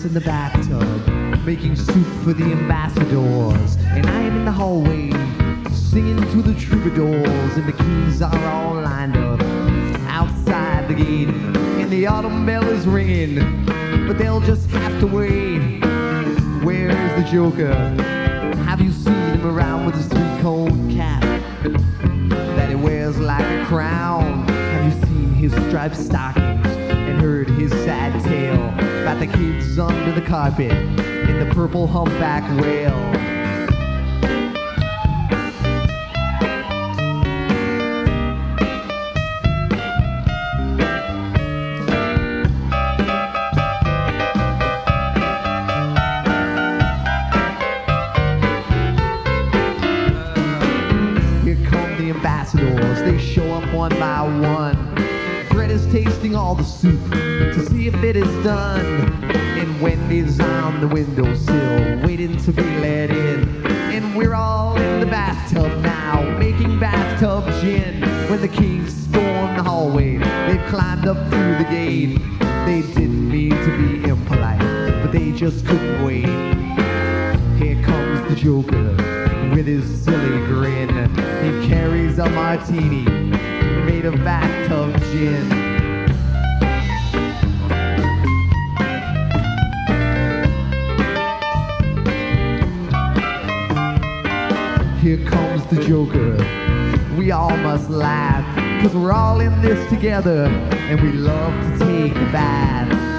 in the bathtub, making soup for the ambassadors. And I am in the hallway, singing to the troubadours. And the keys are all lined up outside the gate. And the autumn bell is ringing, but they'll just have to wait. Where's the Joker? Have you seen him around with his three-cone cap that he wears like a crown? Have you seen his striped stockings and heard his sad tale about the kids under the carpet in the purple humpback whale? Ambassadors, they show up one by one. Fred is tasting all the soup to see if it is done. And Wendy's on the windowsill, waiting to be let in. And we're all in the bathtub now, making bathtub gin. When the kings storm the hallway, they've climbed up through the gate. They didn't mean to be impolite, but they just couldn't wait. Here comes the Joker with his silly grin. He carries a martini made of bathtub gin. Here comes the Joker. We all must laugh, 'cause we're all in this together, and we love to take a bath.